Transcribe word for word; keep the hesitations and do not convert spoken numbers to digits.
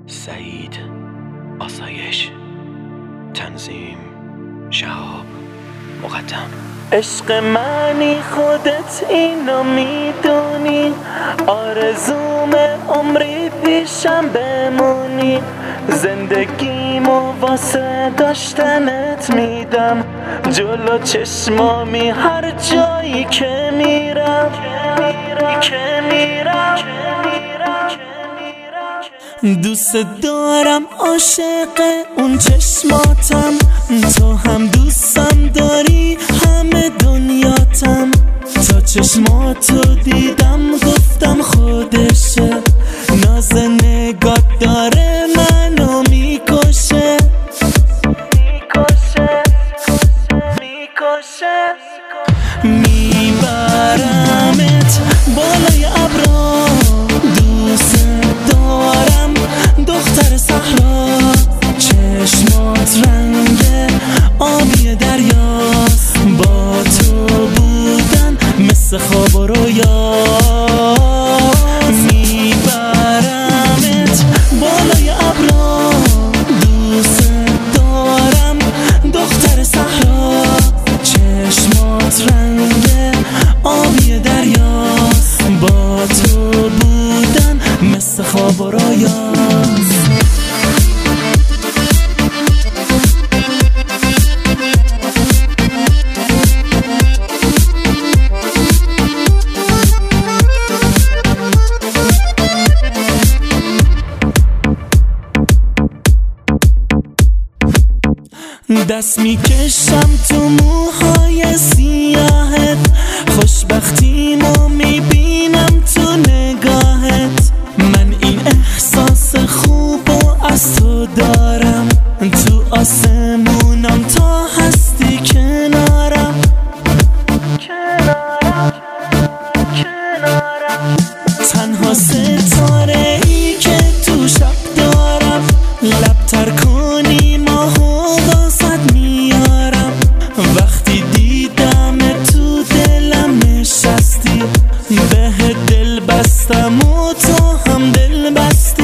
سعید، آسایش، تنظیم شهاب، مقدم. عشق منی خودت اینو میدونی، آرزوم عمری پیشم بمونی، زندگیمو واسه داشتنت میدم، جلو چشمامی هر جایی که میرم که میرم دوست دارم، عاشق اون چشماتم، تو هم دوستم داری همه دنیاتم، تا چشماتو دیدم گفتم خودشه، ناز نگات داره منو میکشه میکشه میکشه میبرمت بالای ابرا، دوست دارم دختر صحرا، چشمات رنگ آبی دریاست، با تو بودن مثل خواب و رویا، میبرمت بالای ابرا، دوست دارم دختر صحرا، چشمات رنگ آبی دریاست، با تو بودن مثل خواب و رویاست. دست میکشم تو موهای سیاهت، خوشبختیمو میبینم تو نگاهت، من این احساس خوبو از تو دارم، تو آسمونم تا هستی کنارم کنارم کنارم تنها ستاره ای که تو شب دارم، لب تر کنی ماهو واسد میارم، وقتی دیدم تو دلم نشستی، به دل بستم و تو هم دل بستی.